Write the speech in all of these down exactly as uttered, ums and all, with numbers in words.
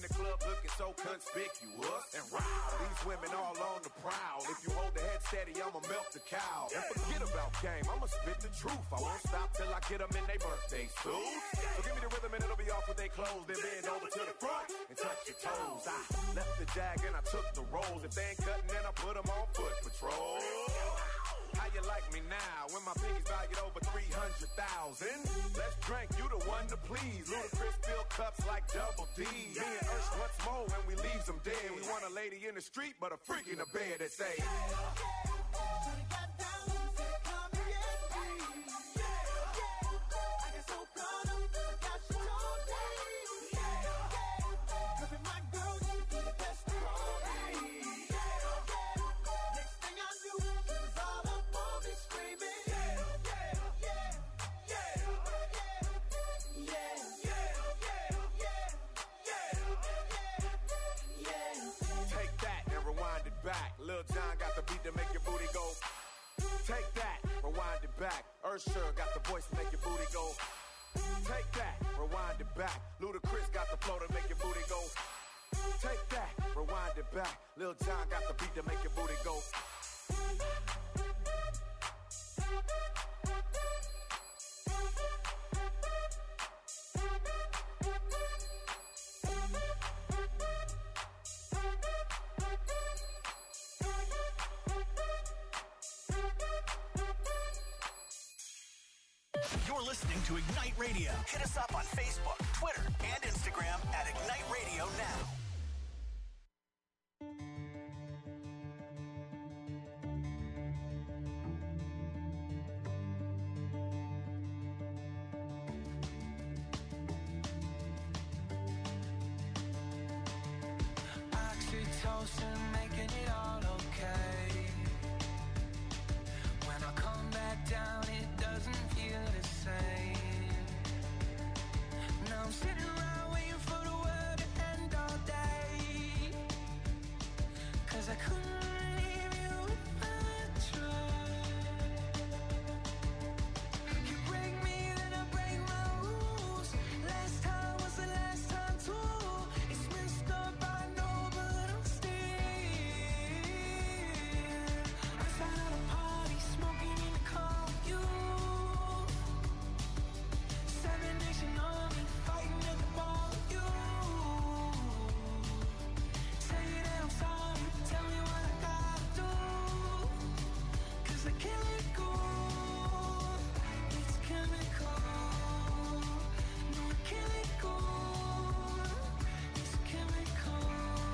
the club looking so conspicuous. And wow, these women all on the prowl. If you hold the head steady, I'ma milk the cow. And forget about game, I'ma spit the truth. I won't stop till I get them in their birthday suits. So give me the rhythm and it'll be off with their clothes. Then bend over to the front and touch your toes. I left the jag and I took the rolls. If they ain't cutting, then I put them on foot patrol. How you like me now when my pinky's valued over three hundred thousand? Let's drink, you the one to please. Ludacris fill cups like Double D. Me and Ursh once more when we leaves them dead. We want a lady in the street, but a freak in the bed that say, Lil Jon got the beat to make your booty go. Take that, rewind it back. Usher got the voice to make your booty go. Take that, rewind it back. Ludacris got the flow to make your booty go. Take that, rewind it back. Lil Jon got the beat to make your booty go. You're listening to Ignite Radio. Hit us up on Facebook, Twitter, and Instagram at Ignite Radio Now. Oxytocin, making it all okay. When I come back down, it doesn't feel the same. Now I'm sitting around waiting for the world to end all day. 'Cause I couldn't leave you if I tried. You break me, then I break my rules. Last time was the last time too. It's messed up, I know, but I'm still outside at a party, smoking in the car with you. Seven Nation Army fighting at the ball with you. Say that I'm sorry, tell me what I gotta do. 'Cause I can't let go. It's chemical. No, I can't let go. It's chemical.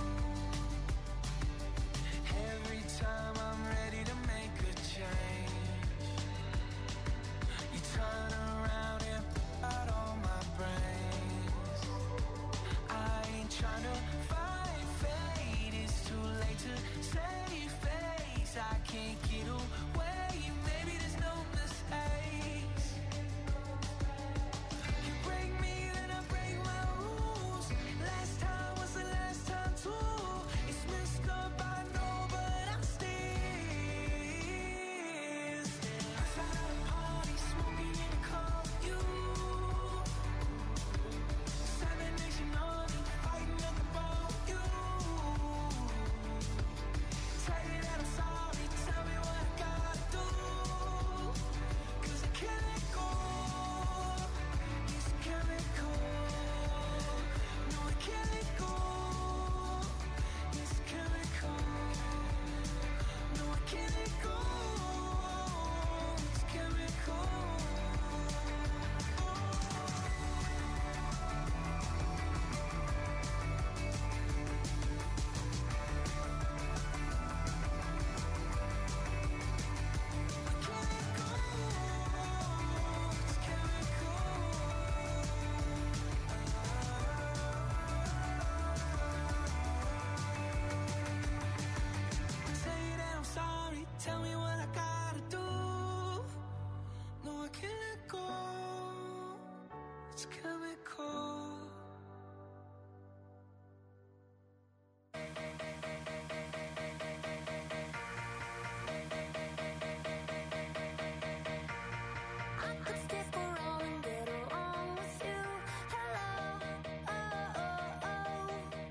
Every time I'm ready to make a change, you turn around and put out all my brains. I ain't trying to fight fate. It's too late to save face. I can't get away. Maybe there's no mistakes. You break me, then I break my rules. Last time was the last time too. It's messed up, I know, but I'm still outside at a party, smoking in the car with you. Seven Nation Army fighting at the ball with you. Say that I'm sorry, tell me what I gotta do. 'Cause I can't let go. It's chemical. No, I can't let go. It's chemical. No, I can't let go. It's chemical. Say that I'm sorry, tell me what I gotta do. No, I can't let go. It's chemical. I could stay for all and get along with you. Hello, oh, oh, oh.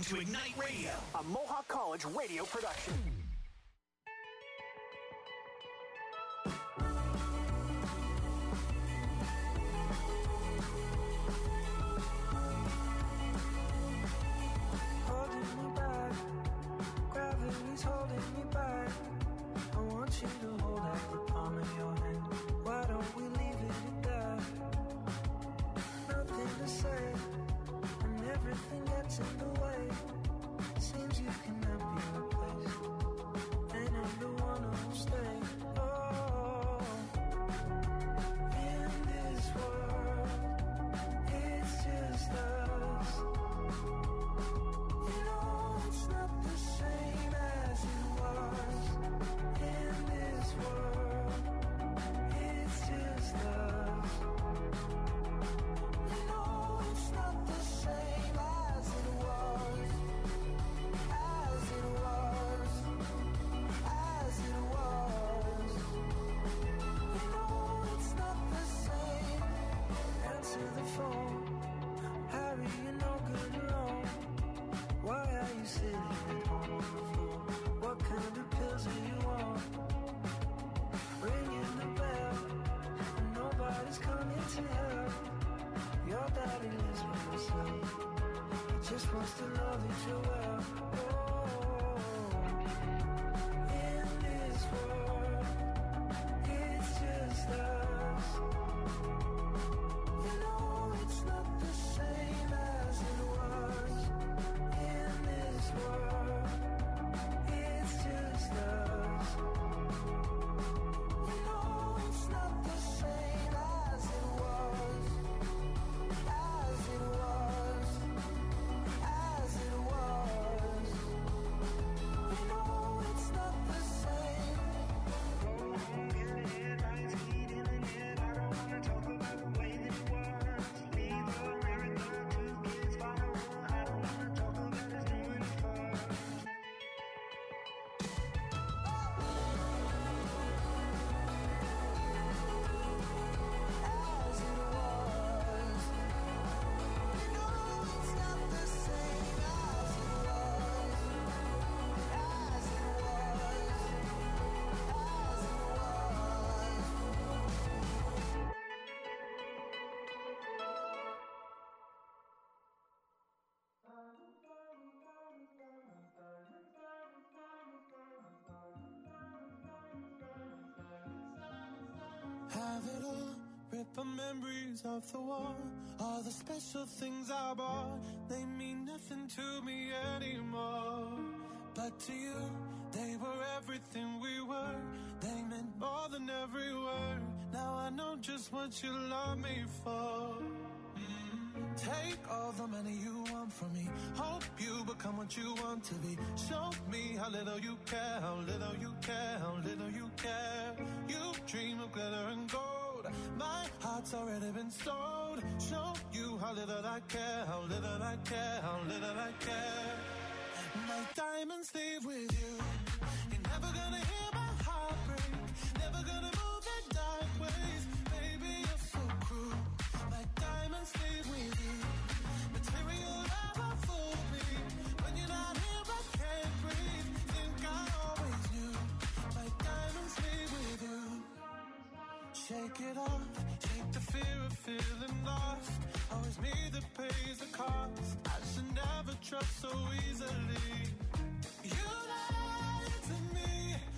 to Ignite Radio, a Mohawk College radio production. Holding me back, gravity's holding me back. I want you to hold out the palm of your hand. Why don't we leave it at that? Nothing to say, and everything gets in the way. Seems you cannot be replaced, and I'm the one who'll stay. Oh, in this world, it's just us. You know it's not the same as it was. In this world, it's just us. You know it's not the same as it was. As it was. As it was. You know it's not the same. Answer the phone. Harry, you're no good alone. Why are you sitting at home on the floor? What kind of pills are you on? Ringing the bell, and nobody's coming to help. Your daddy lives with himself. He just wants to know that you're well. Oh, in this world, it's just us. You know it's not the same as it was. In this world, it's just us. You know it's not the same as it was. As it was. As it was. You know it's not the same. I don't wanna talk about the way that it was. Leave America, two kids, follow. I don't wanna talk about us doing it first. As it was. You know it's not the same as it was. As it was. As it was. Have it all, rip the memories of the war. All the special things I bought, they mean nothing to me anymore. But to you, they were everything we were. They meant more than every word. Now I know just what you love me for. Mm. Take all the money you want from me. Hope you become what you want to be. Show me how little you care, how little you care, how little you care. You dream of glitter and gold. My heart's already been sold. Show you how little I care, how little I care, how little I care. My diamonds leave with you. You're never gonna hear my heart break. Never gonna move in dark ways. Baby, you're so cruel. My diamonds leave with you. Material never fooled me. When you're not here, I can't breathe. Think I always knew. My diamonds leave with you. Shake it off. Shake the fear of feeling lost. Always me that pays the cost. I should never trust so easily. You lied to me,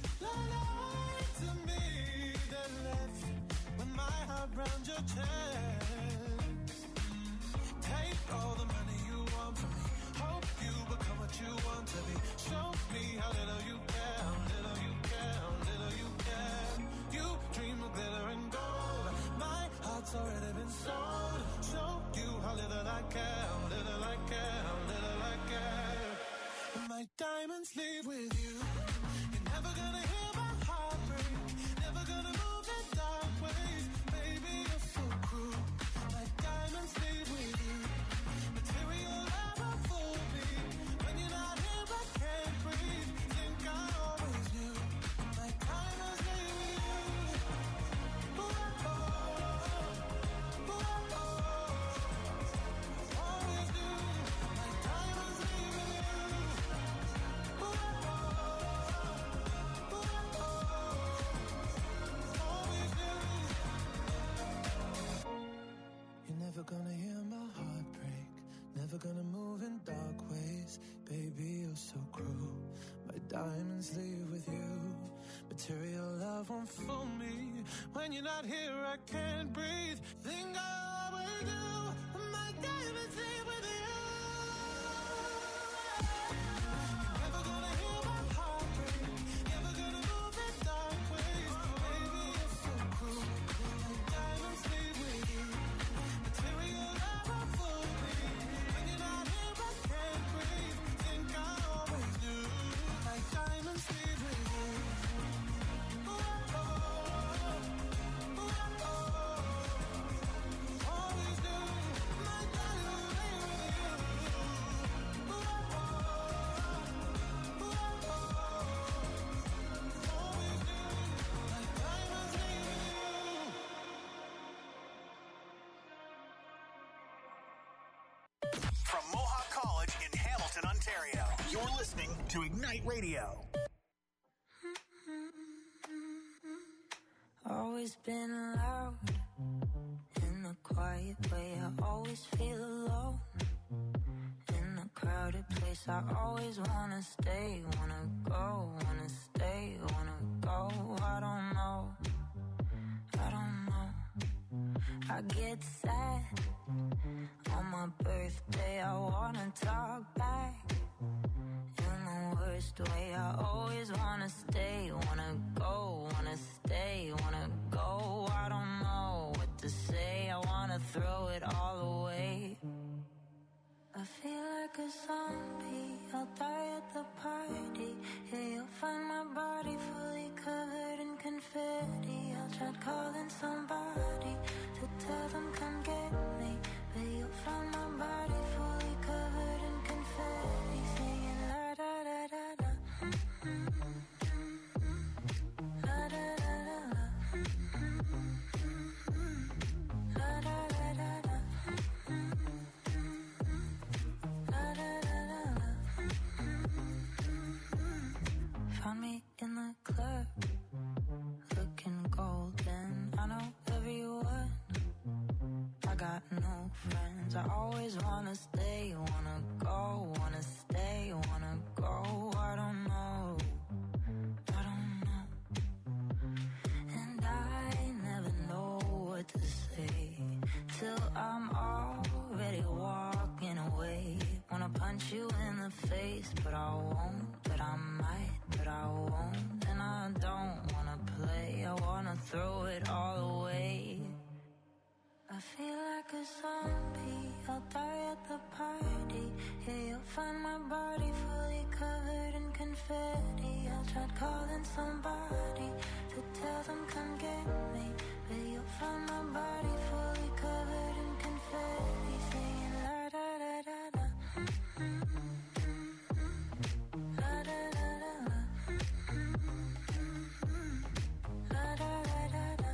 lied to me. Then left with my heart round your chest. Take all the money you want from me. Hope you become what you want to be. Show me how little you care, how little you care, how little you care. You dream of glitter and gold. My heart's already been sold. Show you how little I care, how little I care, how little I care. And my diamonds leave with you. You're never gonna hear my heart break. Never gonna move in dark ways. Baby, you're so cruel. My diamonds leave with you. Material never fooled me. When you're not here, I can't breathe. Think I always knew. My diamonds leave with you. Ooh, oh, ooh, oh, always knew. My diamonds leave with you. so cruel. My diamonds leave with you. Material love won't fool me. When you're not here, I can't breathe. Think I always do. My diamonds leave with you. You're never gonna hear my heart break. Never gonna move in dark ways. Baby, you're so cruel. My diamonds leave with you. Material love won't fool me. When you're not here, I can't breathe. Think I always do. My diamonds leave with you. From Mohawk College in Hamilton, Ontario, you're listening to Ignite Radio. Always been loud in a quiet way. I always feel alone in a crowded place. I always wanna stay, wanna go, wanna stay, wanna go. I don't know, I don't know. I get sad on my birthday. I wanna talk back in the worst way. I always wanna stay, wanna go, wanna stay, wanna go. I don't know what to say. I wanna throw it all away. I feel like a zombie. I'll die at the party. Yeah, you'll find my body fully covered in confetti. I'll try calling somebody to tell them come get me, but you'll find my body fully covered in confetti, singing la da da da da. La da da da da. La da da da da. La da da da da. Found me in the club, looking golden. I know everyone. I got no friends. I always wanna stay, wanna go, wanna stay, wanna go. I don't know, I don't know. And I never know what to say till I'm already walking away. Wanna punch you in the face, but I won't, but I might, but I won't. And I don't wanna play, I wanna throw it all away. I feel like a zombie. I'll die at the party. Yeah, you'll find my body fully covered in confetti. I'll try calling somebody to tell them come get me, but you'll find my body fully covered in confetti, singing la da da da da. La da da da da. La da da da da.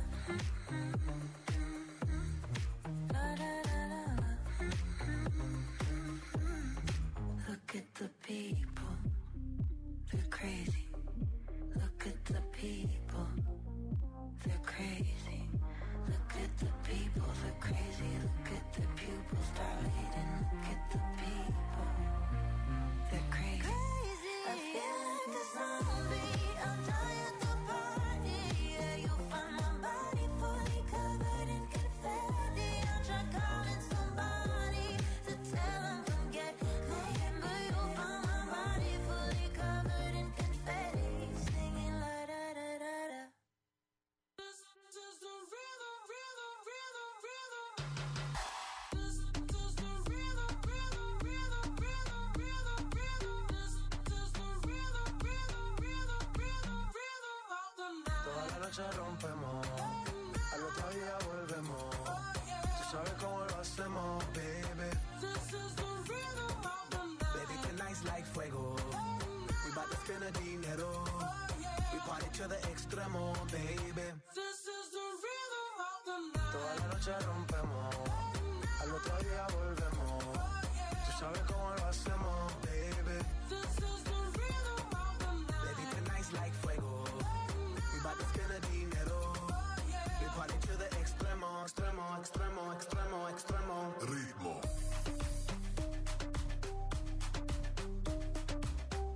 Look at the people, they're crazy. Look at the people, they're crazy. Look at the people, they're crazy. Look at the pupils dilating. Look at the people, they're crazy. I feel like a zombie. I'll die at the party. Yeah, you'll find my body fully covered in confetti. I'll try calling somebody to tell them come get me, but you'll find my body fully covered in confetti, singing la da da da da. This is the rhythm, rhythm, rhythm, rhythm. This is the rhythm, rhythm, rhythm, rhythm, rhythm, rhythm. This is the rhythm, rhythm, rhythm, rhythm, rhythm of the night. Toda la noche rompemos, al otro día volvemos. Tú sabes cómo lo hacemos, baby. This is the rhythm of the night. Baby, tonight's like fuego. We bout to spend a dinero. We party to the extremo, baby. This is the rhythm of the night. Toda la noche rompemos, al otro día volvemos. Tú sabes cómo lo hacemos, baby. This is the rhythm of the night. Baby, tonight's like fuego. We bout to spend a dinero. We party to the extremo, extremo, extremo, extremo, extremo. Ritmo.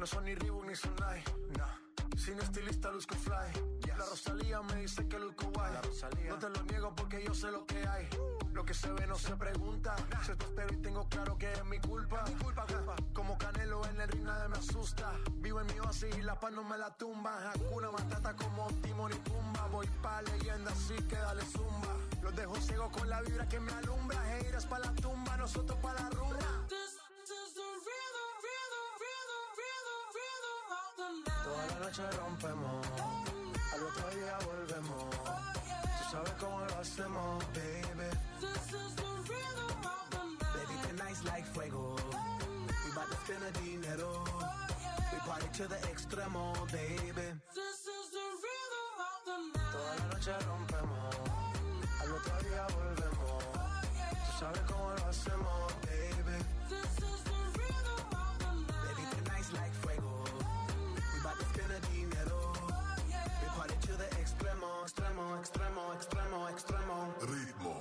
son ni Reebok ni Sonai, nah. Sin estilista luzco fly, yes. La Rosalía me dice que luzco guay. No te lo niego porque yo sé lo que hay. Lo que se ve no se pregunta. Nah. Se te espero y tengo claro que es mi culpa, es mi culpa, culpa. Como Canelo en el ring nadie me asusta. Vivo en mi oasis y la paz no me la tumba. Hakuna Matata como Timón y Pumba. Voy pa' leyenda así que dale zumba. Los dejo ciego con la vibra que me alumbra. Haters pa' la tumba, nosotros pa' la rumba. Toda la noche rompemos, al otro día volvemos. Tú sabes cómo lo hacemos, baby. Baby, tonight's like fuego. We bout to spend the dinero. We party to the extremo, baby. Toda la noche rompemos, al otro día volvemos. Tú sabes cómo lo hacemos, baby. Baby, tonight's like fuego. Dinero. We party to the extremo, extremo, extremo, extremo, extremo. Ritmo.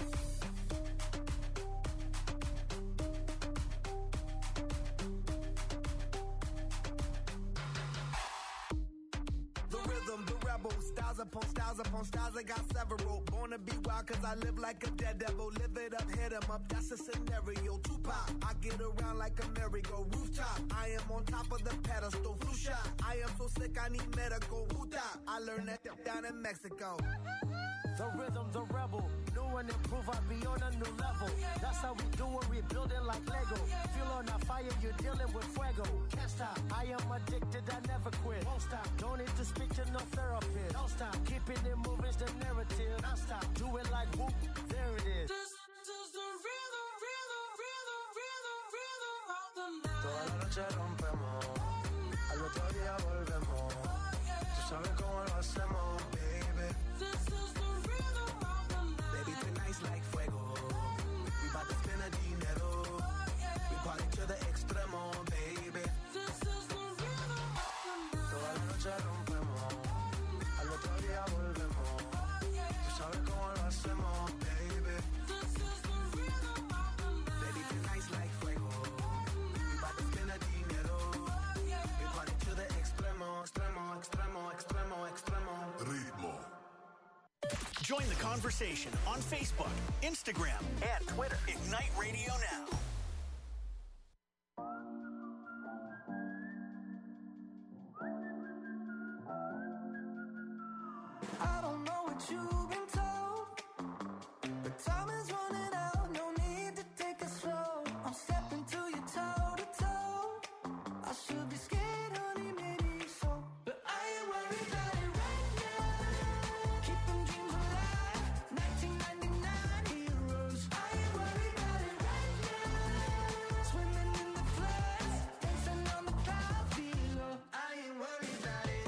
The rhythm, the rebel, styles upon styles upon styles, I got several. Born to be wild cause I live like a dead devil. Live it up, hit 'em up, that's a scenario. Tupac, I get around like a merry-go rooftop. I am on top of the pedestal, flu shot. I am so sick, I need medical. Huta, I learned that down in Mexico. The rhythm, the rebel, new and improve, I'll be on a new level. That's how we do it, we building like Lego. Feel on a fire, you're dealing with fuego. Can't stop, I am addicted, I never quit. Won't stop, don't need to speak to no therapist. Don't stop, keeping it moving's the narrative. Don't stop, do it like whoop, there it is. This is the rhythm, rhythm, rhythm, rhythm, rhythm of the night. Toda la noche rompemos, al otro día volvemos. Tú sabes cómo lo hacemos, baby. This is the rhythm of the night. Baby, tonight's like fuego. We bout to spend the dinero. We party to the extremo, baby. This is the rhythm of the night. Toda la noche rompemos, al otro día volvemos. Tú sabes cómo lo hacemos, baby. This is the rhythm of the night. Baby, tonight's like fuego. We bout to spend the dinero. We party to the extremo, extremo, extremo, extremo, extremo. Ritmo. Join the conversation on Facebook, Instagram, and Twitter. Ignite Radio Now. I don't know what you've been told, but time is running out. No need to take it slow. I'm stepping to you toe to toe. I should be scared, honey, maybe so, but I ain't worried about it right now. Keeping dreams alive, nineteen ninety-nine heroes. I ain't worried about it right now. Swimming in the floods, dancing on the clouds below. I ain't worried about it.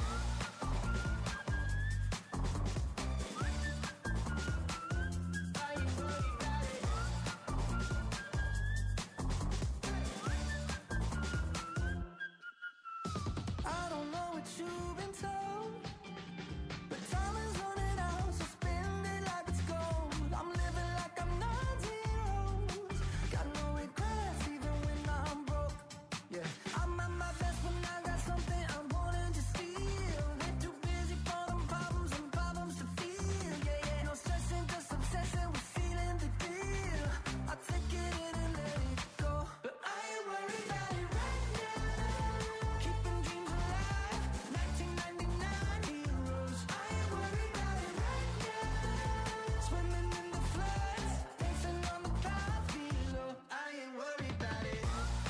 I don't know what you've been told, but time is running out, so spend it like it's gold. I'm living like I'm not zeros. Got no regrets even when I'm broke. Yeah, I'm at my best when I got something I wanted to steal. They're too busy for them problems and problems to feel. Yeah, yeah, no stressing, just obsessing with feeling the deal. I take it in and let it go, but I ain't worried about it right now. Keeping dreams alive, nineteen ninety-nine heroes. I ain't worried about it right now. Swimming in the floods, dancing on the clouds below. I ain't worried about it.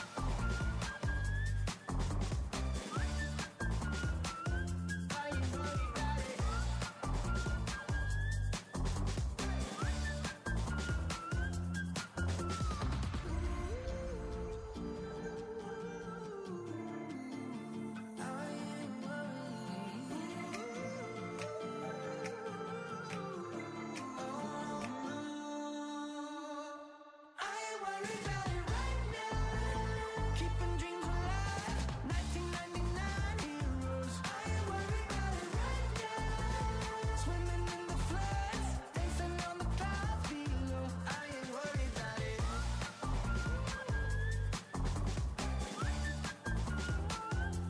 I ain't worried about it. I ain't I ain't worried about it right now. Keeping dreams alive, nineteen ninety-nine heroes. I ain't worried about it right now. Swimming in the floods, dancing on the clouds below. I ain't worried about it. I ain't worried about it.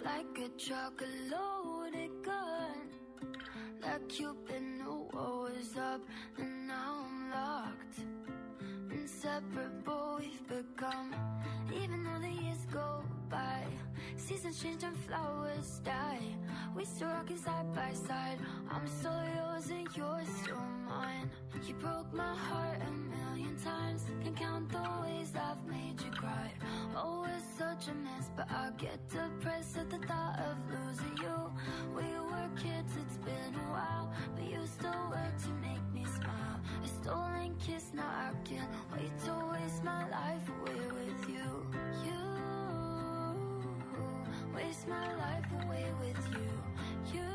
like a truck, a loaded gun. Like Cupid knew what was up, and now I'm locked. Inseparable we've become, even though the years go by. Seasons change and flowers die. We still rockin' side by side. I'm still yours and you're still mine. You broke my heart a million times. Can't count the ways I've made you cry. Oh, it's such a mess, but I get depressed at the thought of losing you. We were kids, it's been a while, but you still work to make me smile. A stolen kiss, now I can't wait to waste my life away with you. You waste my life away with you. You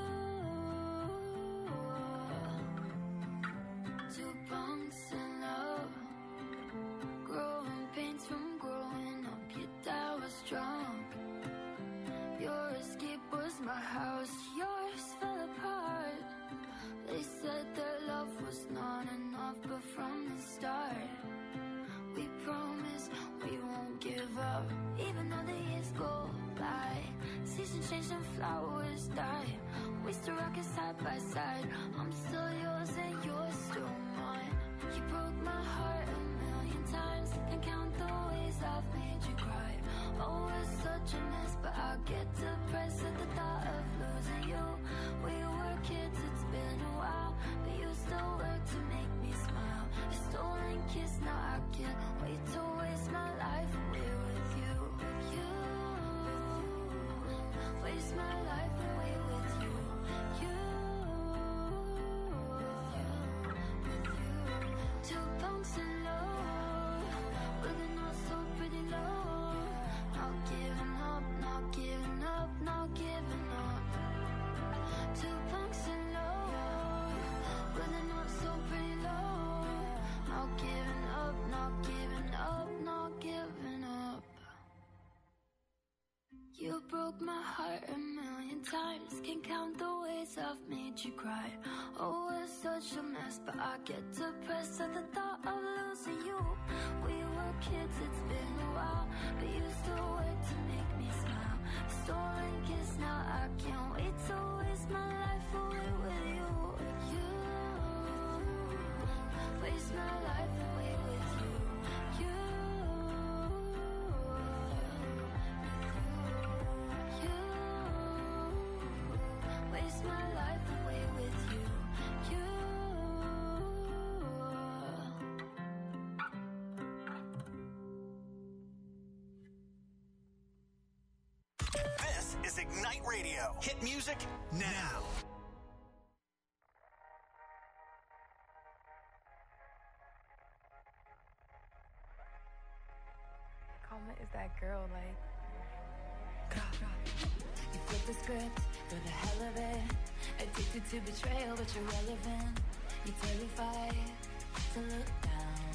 two punks in love, growing pains from growing up. Your dad was drunk. Your escape was my house. Yours fell apart. They said their love was not enough, but from the start we promise we won't give up. Even though the years go by, seasons change and flowers die. We still rockin' side by side. I'm still yours and you're still mine. You broke my heart a million times. Can't count the ways I've made you cry. Oh, it's such a mess, but I get depressed at the thought of losing you. We were kids, it's been a while, but you still work to make me smile. A stolen kiss, now I can't wait to waste my life away with you. You waste my life away with you. You, with you. Two punks in love, looking all so pretty low. Not giving up, not giving up, not giving up. Two punks in love, looking all so pretty low. Not giving up, not giving up, not giving up. You broke my heart a million times. Can't count the ways I've made you cry. Oh, it's such a mess, but I get depressed at the thought of losing you. We were kids, it's been a while, but you still work to make me smile. Stolen kiss, now I can't wait to waste my life away with you. You waste my life away with you. You waste my life away with you. You. This is Ignite Radio. Hit music now. Karma is that girl, like. You flip the script for the hell of it. Addicted to betrayal, but you're relevant. You're terrified to look down.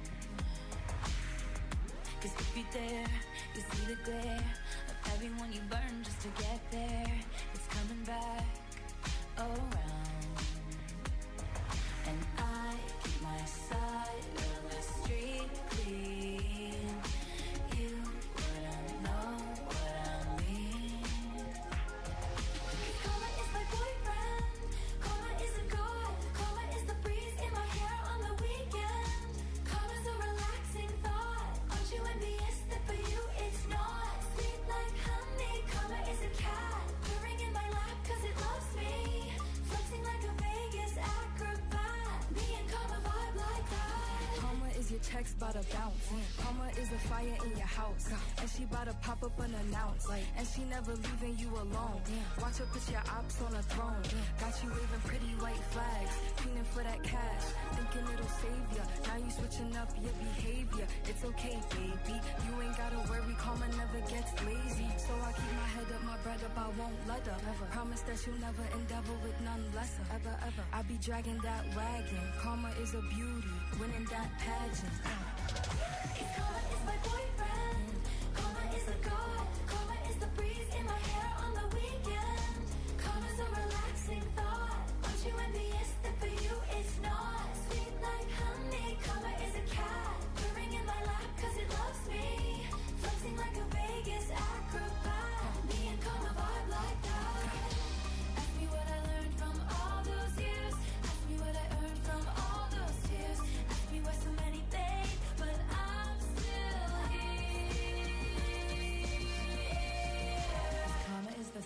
Cause if you dare, you see the glare of everyone you burn just to get there. It's coming back around. And I keep my side of the street clean. You wouldn't know what I mean. Karma is my boyfriend. Karma is a god. Karma is the breeze in my hair on the weekend. Karma's a relaxing thought. Aren't you envious that for you it's not? Sweet like honey. Karma is a cat purring in my lap cause it loves me. Flexing like a Vegas acrobat. Me and Karma vibe like that. Karma is your checks bout to bounce. Karma is a fire in your house, and she bout to pop up unannounced. And she never leaving you alone. Watch her put your ops on a throne. Got you waving pretty white flags, fiending for that cash, thinking it'll save ya. Now you switching up your behavior. It's okay, baby. You ain't gotta worry. Karma never gets lazy. So I keep my head up, my bread up. I won't let her. Never. Promise that you'll never endeavor with none lesser. Ever, ever. I be dragging that wagon. Karma is a beauty, winning that pageant. Karma is my boyfriend. Karma is a god. Karma is the breeze in my hair on the weekend. Karma's a relaxing thought. Aren't you envious that for you it's not? Sweet like honey. Karma is a cat purring in my lap cause it loves me. Flexing like a Vegas acrobat. Me and Karma vibe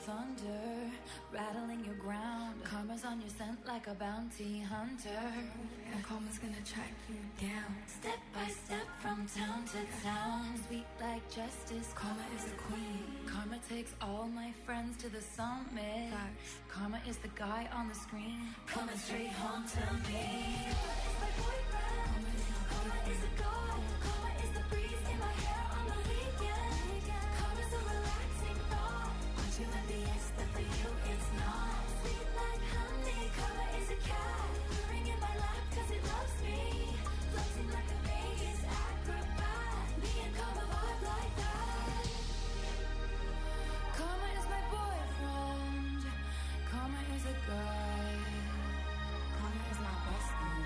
thunder, rattling your ground. Karma's on your scent like a bounty hunter, and karma's gonna track you down. Step by step from town to town, sweet like justice. Karma is the queen. Karma takes all my friends to the summit. Facts. Karma is the guy on the screen, coming straight home to me. Karma is my boyfriend. Karma is a god. Karma is the breeze in my hair on the weekend. Karma's a relaxing thought. Aren't you envious that for you it's not? Sweet like honey. Karma is a cat, purring in my lap cause it loves me. Floating like a Vegas acrobat. Me and Karma vibe like that. Karma is my boyfriend. Karma is a guy. Karma is my bestie.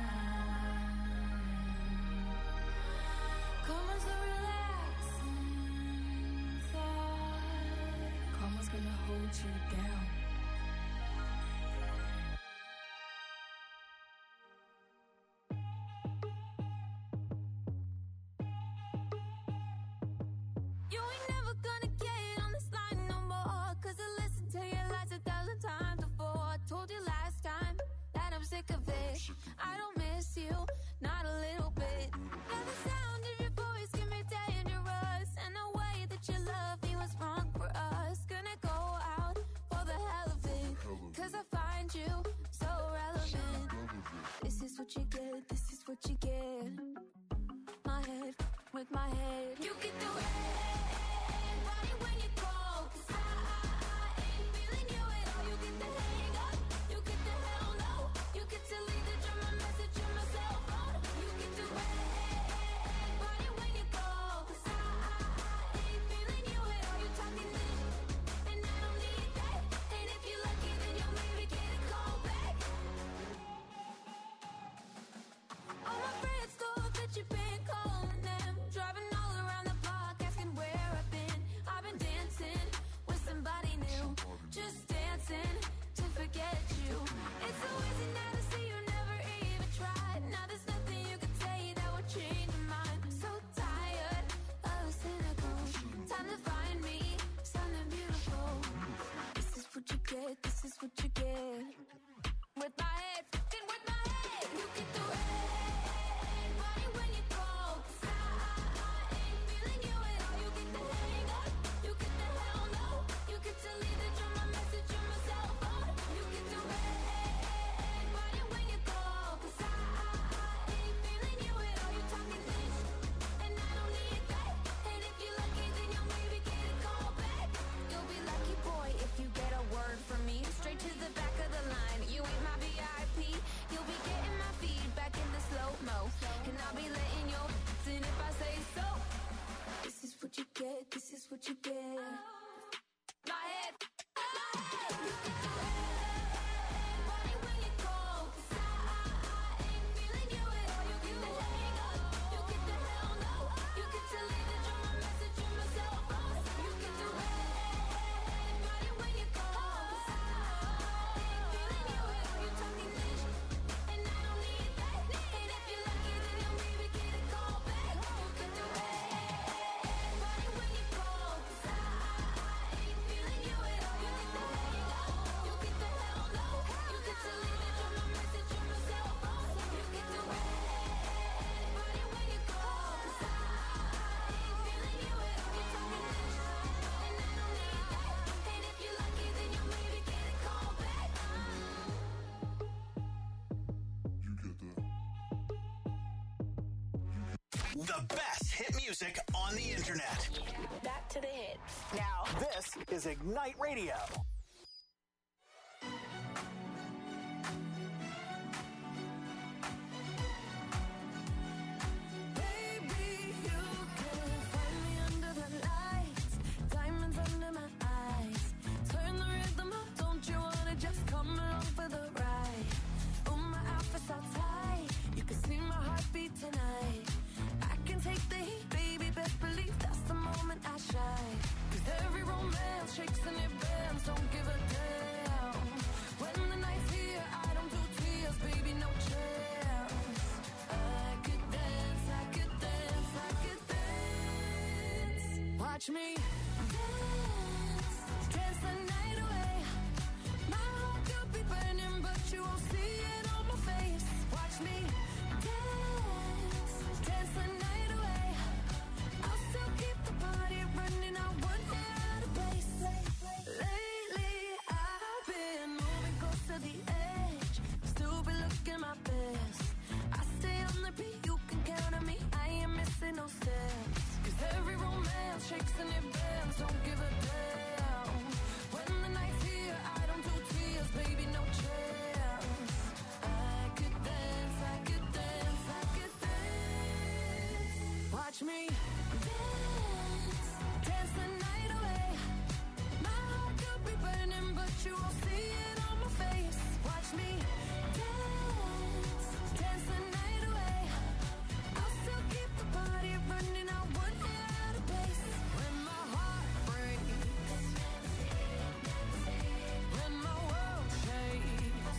Karma's a relaxing thought. Karma's gonna hold you down. You ain't never gonna get on this line no more, cause I listened to your lies a thousand times before. I told you last time that I'm sick of it. I don't miss you, not a little bit. Yeah, the sound of your voice can be dangerous, and the way that you love me was wrong for us. Gonna go out for the hell of it, cause I find you so relevant. This is what you get, this is what you get. My head with my head. You get the red body when you call, cause I, I, I ain't feeling you at all. You get the hang up, you get the hell no. You get to leave the drama message in my cell phone. You get the red body when you call, cause I, I, I ain't feeling you at all. You talking this, and I don't need that. And if you're lucky, then you'll maybe get a call back. All my friends thought that you've been calling them, driving all around the block asking where I've been. I've been dancing with somebody new, just dancing to forget you. It's so easy now to see you never even tried. Now there's nothing you can say that would change your mind. So tired of the cynical. Time to find me something beautiful. This is what you get, this is what you get. With my head, fucking with my head. You get the red body when you call, cause I, I, I ain't feeling you at all. You get the hang up, you get the hell no. You get to leave the drama message on my cell phone. You get the red body when you call, cause I, I, I ain't feeling you at all. You talking this, and I don't need that. And if you're lucky, then you'll maybe get a call back. You'll be lucky, boy, if you get a word from me. Straight to the back of the line. You ain't my V I P. You'll be getting my feedback in the slow-mo, and I'll be letting your in if I say so. This is what you get, this is what you get. My head, my head. You get the red body when you call, cause I, I, I ain't feeling you at all. You get the hang up, you get the hell no. You get to leave the drama message on my cell phone. You get the red body when you call, cause I, I ain't feeling you at all. You talking this, and I don't need that. And if you're lucky, then you'll maybe get a call back. You get the red body when you call, cause I, I ain't feeling you at all. You get the hang up, you get the hell no. You get to leave the drama message on my cell phone. You get the red body when you call, cause I, I ain't feeling you at all. You talking this, and I don't need that. And if you're lucky, then you'll maybe get a call back. The best hit music on the internet. Back to the hits. Now, this is Ignite Radio. Baby, you can find me under the lights, diamonds under my eyes. Turn the rhythm up, don't you wanna just come along for the ride? Oh, my outfit's all tight, you can see my heartbeat tonight. I can take the heat, baby, best believe that's the moment I shine. Cause every romance shakes and it bends, don't give a damn. When the night's here, I don't do tears, baby, no chance. I could dance, I could dance, I could dance. Watch me dance, dance the night but you won't see it on my face. Watch me dance, dance the night away. I'll still keep the party running. I won't get out of place. When my heart breaks, when my world shakes,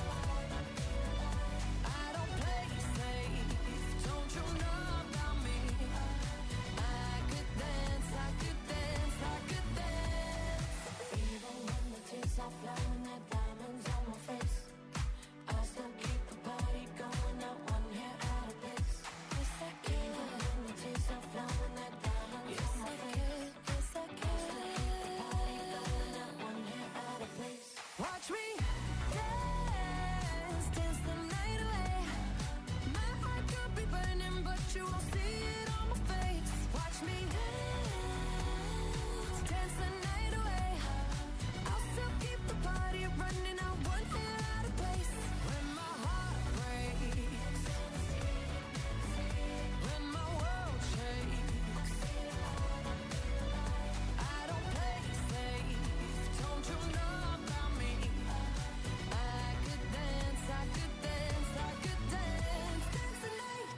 I don't play safe. Don't you know about me? I could dance, I could dance, I could dance. Even when the tears are flowing, the diamonds on my face, I still keep the party going. Not one hair out of place. Yes, I can. Even when the tears are flowing, the diamonds on my face, yes, I can. I still keep the party going. Not one hair out of place. Watch me dance, dance the night away. My heart could be burning, but you won't see it on my face. Watch me dance, dance the night away. I'll still keep the party running. I won't get out of place. When my heart breaks, when my world shakes, I don't play safe. Don't you know about me? I could dance, I could dance, I could dance, dance the night.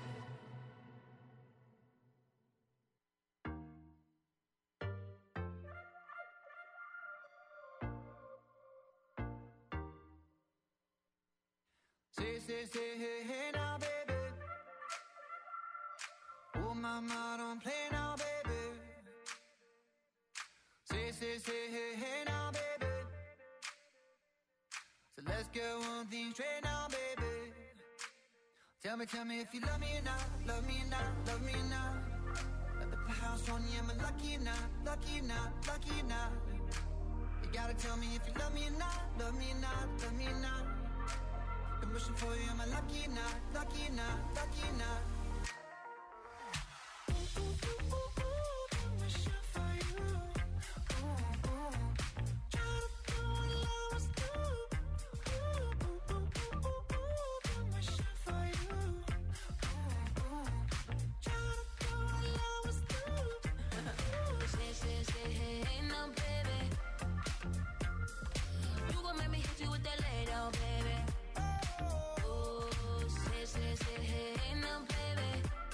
Say, say, say, hey, hey now, baby. Oh, mama, don't play now, baby. Say, say, say, hey, hey now, baby. So let's get one thing straight now, baby. Tell me, tell me if you love me or not, love me or not, love me or not. I put the house on you, am I lucky or not, lucky or not, lucky or not? You gotta tell me if you love me or not, love me or not, love me or not. I'm wishing for you, am I lucky or not, lucky or not, lucky or not? Say, say, say, hey, hey, now, baby. You gon' make me hit you with that lay down, baby. Oh, say, say, say, hey, hey, now, baby.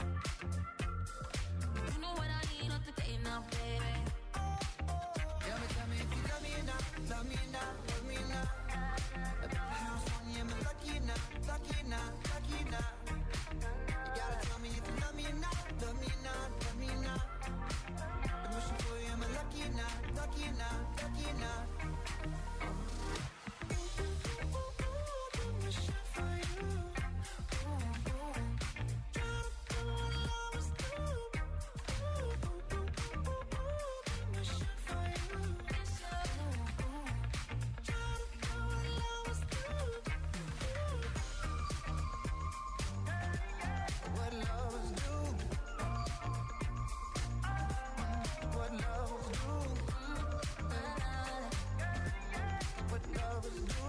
You know what I need off the day now, baby. Tell me, tell me if you love me or not, love me or not, love me or not. I put the house on you, am I lucky or not, lucky or not, lucky or not? You gotta tell me if you love me or not, love me or not, love me or not. I'm wishing for you, am I lucky or not, lucky or not, lucky or not? What lovers do, what lovers do, what lovers do.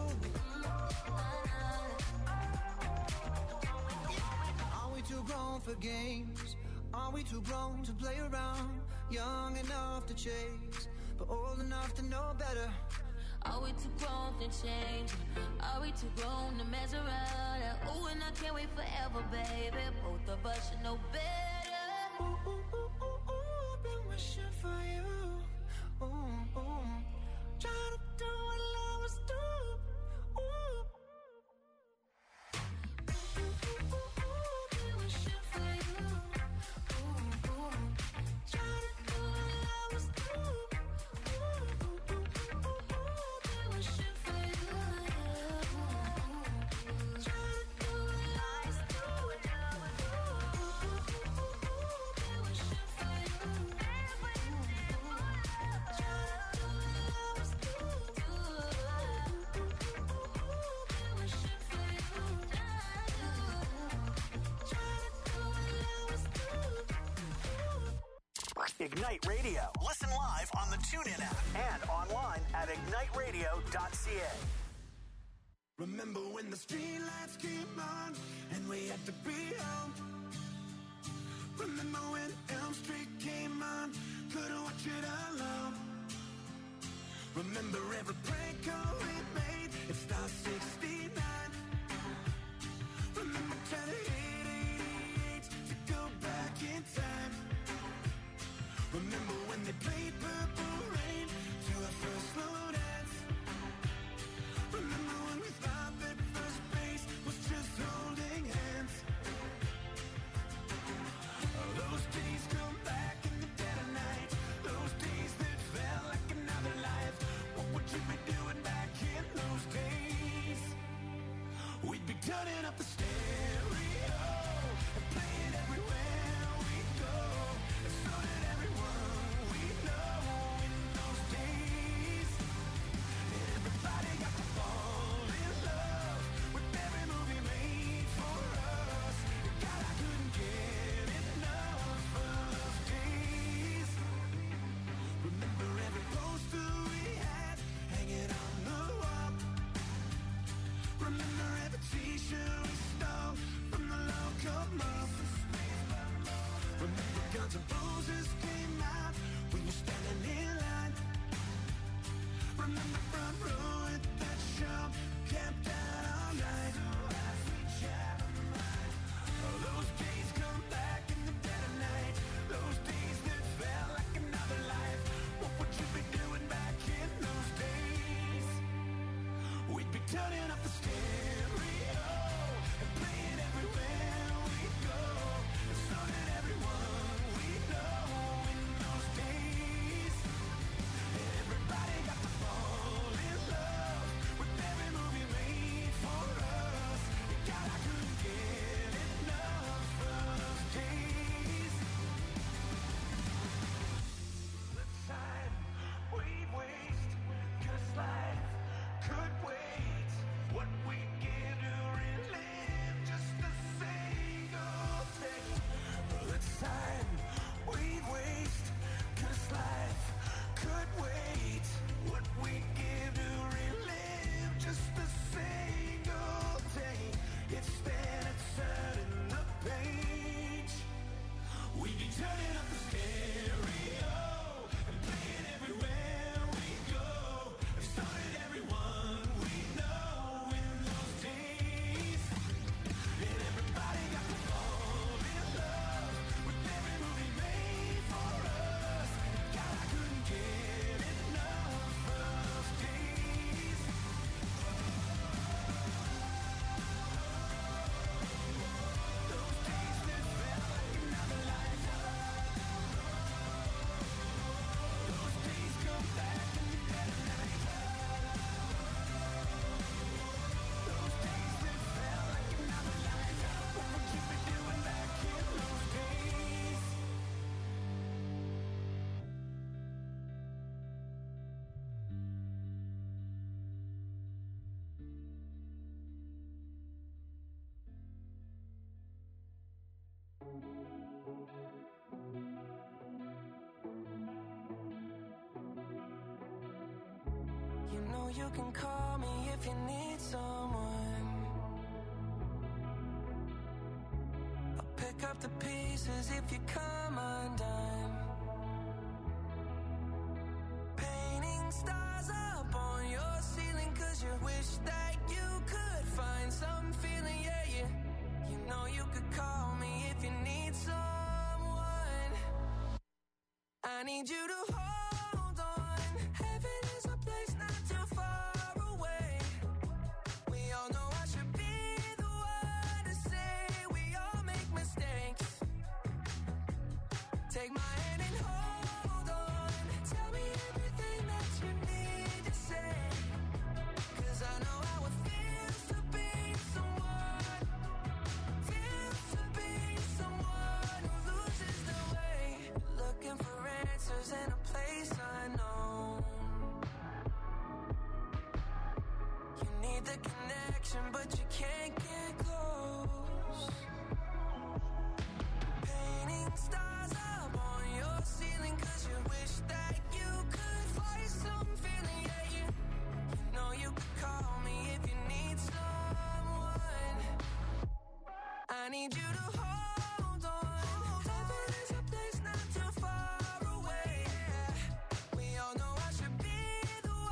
Are we too grown for games? Are we too grown to play around? Young enough to chase, but old enough to know better. Are we too grown to change? Are we too grown to mess around? Oh, and I can't wait forever, baby. Both of us should know better. Ooh, ooh, ooh, ooh, ooh, been wishing for you. Ooh, ooh. Trying to do what lovers do. Ooh. Ooh, ooh, ooh, ooh, been wishing for you. Ooh, ooh. Trying to do what lovers do. Ooh, ooh, ooh, ooh, ooh, been wishing for you. Trying to do what lovers do. Ooh, ooh, ooh, ooh, been wishing for you. Ignite Radio. Listen live on the TuneIn app and online at ignite radio dot c a. Remember when the streetlights came on and we had to be home? Remember when Elm Street came on, couldn't watch it alone? Remember every prank call we made at Star sixty-nine. Remember trying to hit eighty-eight to go back in time. Remember when they played Purple Rain to our first slow dance. Remember when we thought that first base was just holding hands. Those days come back in the dead of night. Those days that felt like another life. What would you be doing back in those days? We'd be turning up the stereo and playing everywhere we go. And so did everyone we know in those days. And everybody got to fall in love with every movie made for us. God, I couldn't get enough of those days. Remember every poster we had hanging on the wall. Remember every t-shirt we stole from the local mall. Remember Guns N' Roses came out when you're standing in line. Remember front row at that show, camped out all night. Those days come back in the dead of night. Those days that felt like another life. What would you be doing back in those days? We'd be turning up the stereo and playing everywhere we go. And so did everyone we know in those days. Everybody got to fall in love with every movie made for us. God, I couldn't get enough of those days. The time we'd waste, 'cause life could wait. What we'd give to relive just a single day. The time we'd waste, 'cause life could wait. What we'd give to relive just a single day. Instead of turning the page, we'd be turning up the stereo and playing everywhere we go. And so did everyone we know in those days. And everybody got to fall in love with every movie made for us. God, I couldn't get enough of those days. Those days that felt like another life. Those days come back in the dead of night. Those days that felt like another life. What would you be doing back in those days? You know you can call me if you need someone. I'll pick up the pieces if you come undone. Painting stars up on your ceiling 'cause you wish that you could find some feeling, yeah, yeah. You know you could call me if you need someone. I need you to hold on. Heaven is a place not too far away. We all know I should be the one to say we all make mistakes. Take my hand and hold on. Tell me everything that you need to say. 'Cause I know how it feels to be someone. Feels to be someone who loses their way. Looking for answers in a place unknown. You need the connection, but you can't get close. Painting stars up on your ceiling 'cause you wish that you could fly some feeling, yeah, yeah. You know you could call me if you need someone. I need you to hold on. Heaven is a place not too far away. We all know I should be the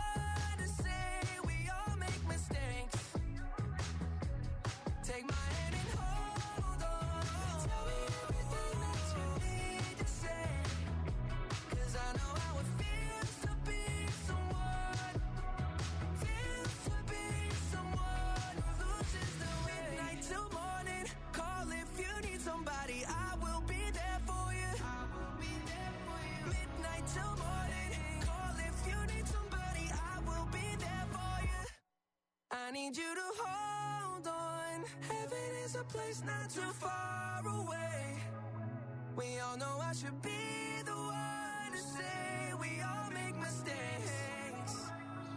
I need you to hold on. Heaven is a place not too far away. We all know I should be the one to say we all make mistakes.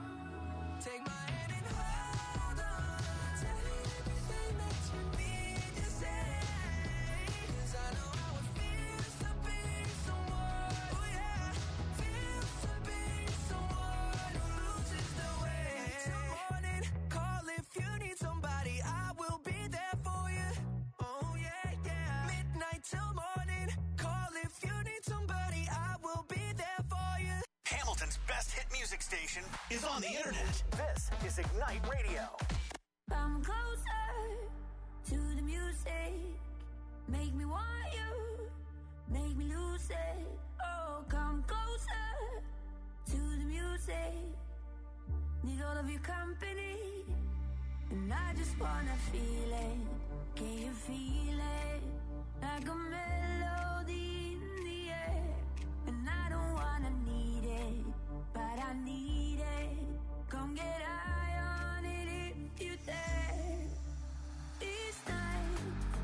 Take my hand and hold on. Tell me everything that you need to say. 'Cause I know how it feels to be someone, oh yeah, feels to be someone who loses the way. Till morning, call if you need somebody, I will be there for you. Oh yeah, yeah. Midnight till morning, call if you need somebody, I will be there for you. Hamilton's best hit music station is on the internet. This is Ignite Radio. Come closer to the music. Make me want you. Make me lose it. Oh, come closer to the music. Need all of your company. And I just wanna feel it. Can you feel it? Like a melody in the air. And I don't wanna need it, but I need it. Come get high on it if you dare. These times,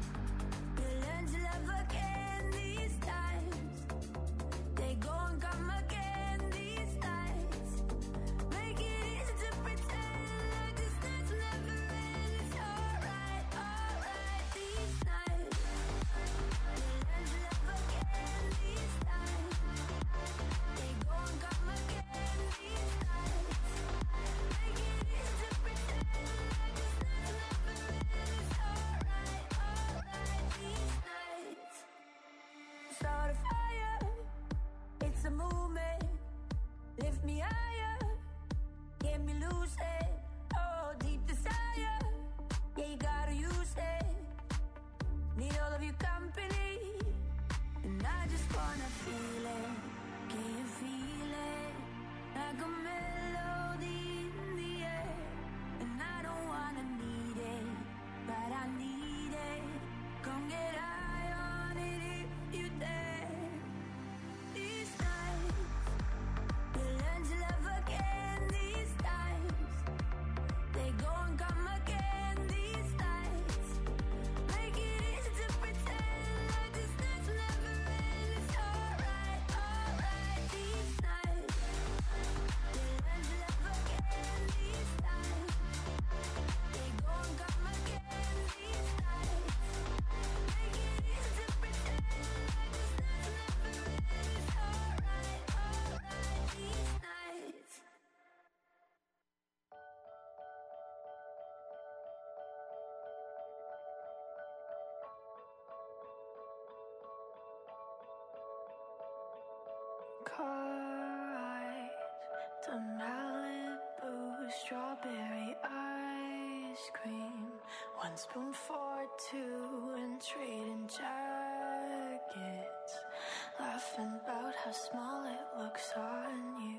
you learn to love again. These times, they go and come again. These nights, make it easy to pretend like this night's never end. It's alright, alright. These nights, you learn to love again. These times, they go and come again. These nights, make it easy to pretend like this night's never end. It's alright, alright. These nights, start a fire. It's a movement. Lift me higher. Get me loose it. Oh, deep desire. Yeah, you gotta use it. Need all of your company. And I just wanna feel it. Can you feel it? Like a melody in the air. And I don't wanna need it, but I need it. Come get high on it if you dare. These nights, you learn to love again. These times, they go and come again. These nights, make it easy to pretend like this night's never end. It's alright, alright. These nights, you learn to love again. These times, they go and come again. These nights, make it easy to pretend like this night's never end. It's alright, alright. These nights. Car ride to Malibu, strawberry ice cream. One spoon for two and trading jackets. Laughing about how small it looks on you.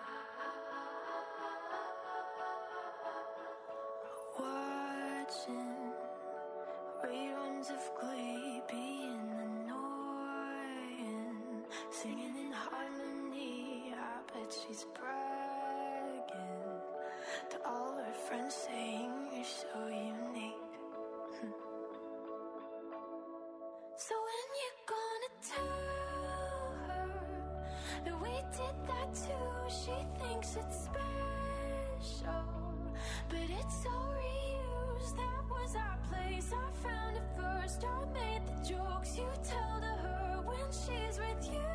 Watching reruns of Glee, being annoying. Singing in harmony, I bet she's bragging to all her friends, saying you're so unique. So when you gonna tell her that we did that too? She thinks it's special, but it's so reused. That was our place, I found it first. I made the jokes you tell to her when she's with you.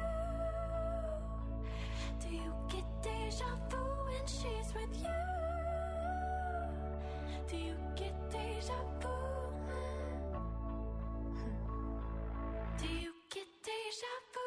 Do you get deja vu when she's with you? Do you get deja vu? Do you get deja vu?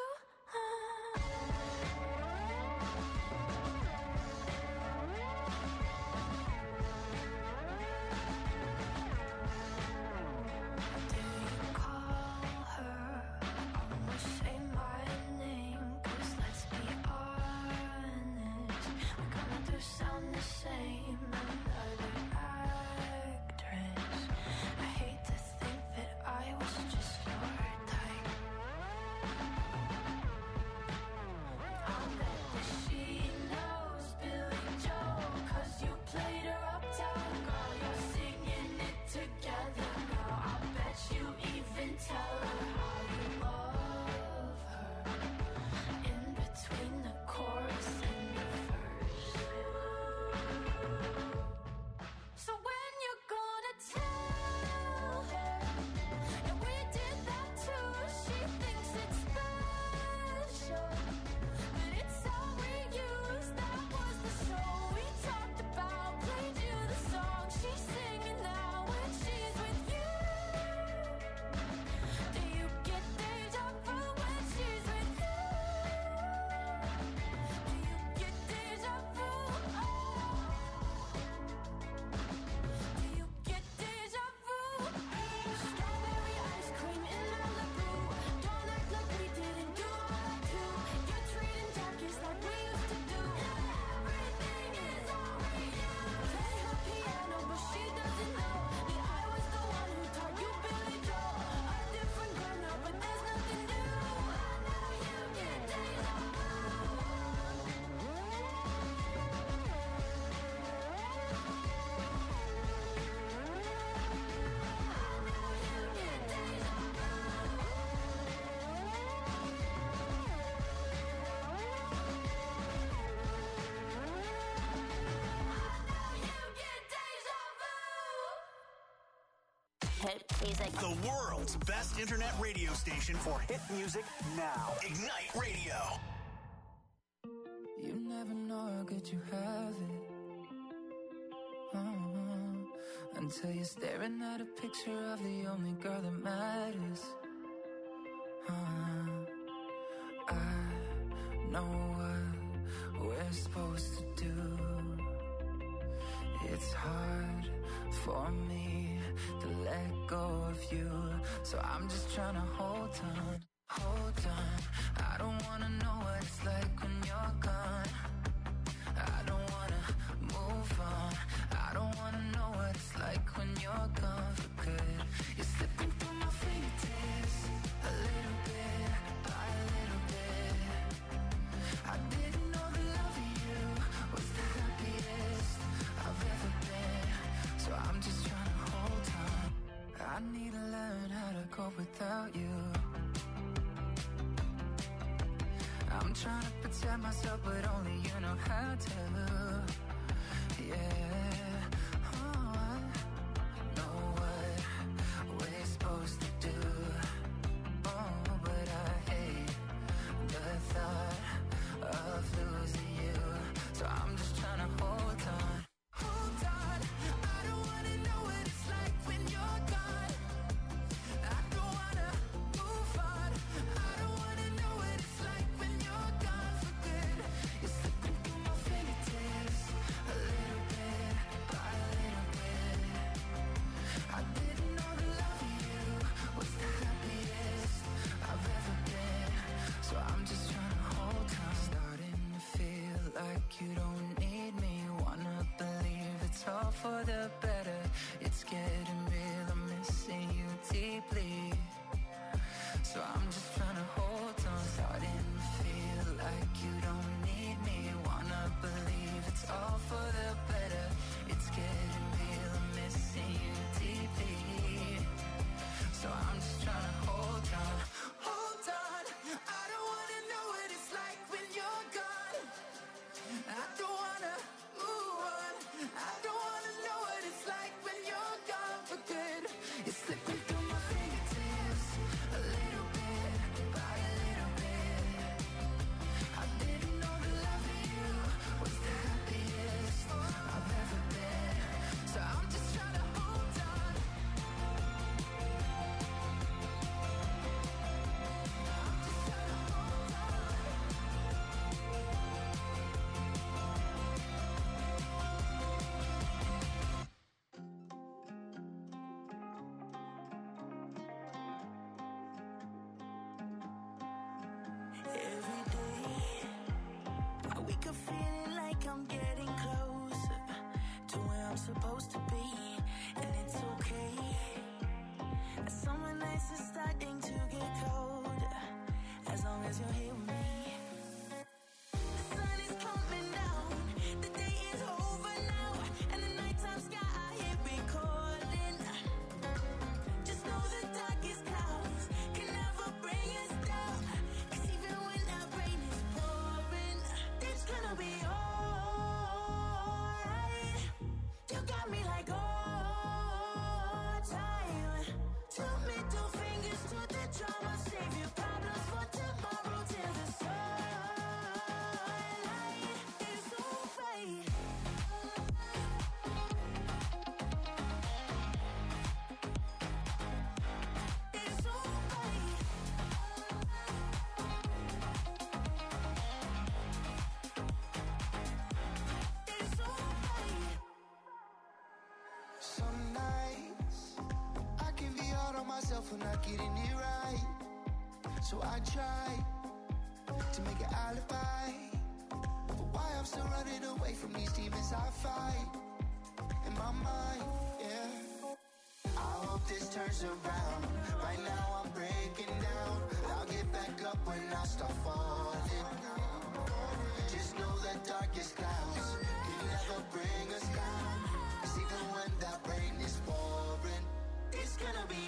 Do you call her? Almost say my name, 'cause let's be honest, we kinda do sound the same. hit music. The world's best internet radio station for hit music now. Ignite Radio. You never know how good you have it. Uh-huh. Until you're staring at a picture of the only girl that matters. Uh-huh. I know what we're supposed to do. It's hard for me to let go of you, so I'm just trying to hold on, hold on. I don't wanna know what it's like when you're gone. I don't wanna move on. I don't wanna know what it's like when you're gone for good. You're slipping through my fingertips, a little bit by a little bit. I didn't know the love of you was the happiest I've ever been, so I'm just trying to hold on. I need to learn how to cope without you. I'm trying to protect myself, but only you know how to. Yeah, oh, I know what we're supposed to do. Oh, but I hate the thought of losing you, so I'm just trying to hold on. Hold on, I don't wanna know what it's like when you're gone. I don't wanna move on. I don't wanna know what it's like when you're gone for good. You're slipping through my fingertips, a little bit by a little bit. I didn't know the love of you was the happiest I've ever been, so I'm just trying to hold on. Starting to feel like you don't need me. Wanna believe it's all for the better. It's getting real, I'm missing you deeply, so I'm just trying to hold on. Starting to feel like you don't need me. Wanna believe it's all for the better. It's getting real, I'm missing you deeply, so I'm just trying to hold on. Hold on, I don't wanna know what it's like when you're gone. I don't wanna move on. I don't wanna know what it's like when you're gone for good. You're slipping through my fingertips, a little bit by a little bit. I didn't know the love of you was the happiest I've ever been, so I'm just trying to hold on. I'm just trying to hold on. Every day, I wake up feeling like I'm getting closer to where I'm supposed to be, and it's okay. Summer nights are starting to get colder, as long as you're here with me. The sun is coming down, the day is over now, and the nighttime sky here we calling. Just know the darkest clouds can never bring us down, 'cause even when that rain is pouring, it's gonna be alright. You got me like all time. Two middle fingers to the drama, save your problems for tomorrow till the sunlight is alright. It's alright. It's alright. Some nights I can be hard on myself when not getting it right, so I try to make an alibi for why I'm still running away from these demons I fight in my mind. Yeah, I hope this turns around. Right now I'm breaking down. I'll get back up when I start falling. Just know the darkest clouds can never bring us down, 'cause even when that rain is pouring, it's gonna be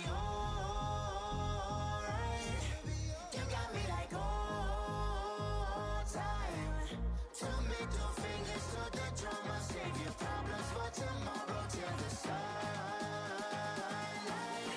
alright. You got me like all time. Two middle fingers to the drama, save your problems for tomorrow till the sunlight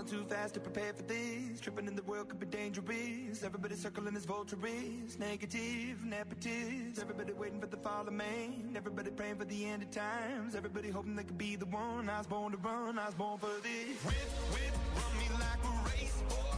Falling too fast to prepare for this. Tripping in the world could be dangerous. Everybody circling as vultures. Negative, nepotist. Everybody waiting for the fall of man. Everybody praying for the end of times. Everybody hoping they could be the one. I was born to run, I was born for this. Whip, whip, run me like a racehorse.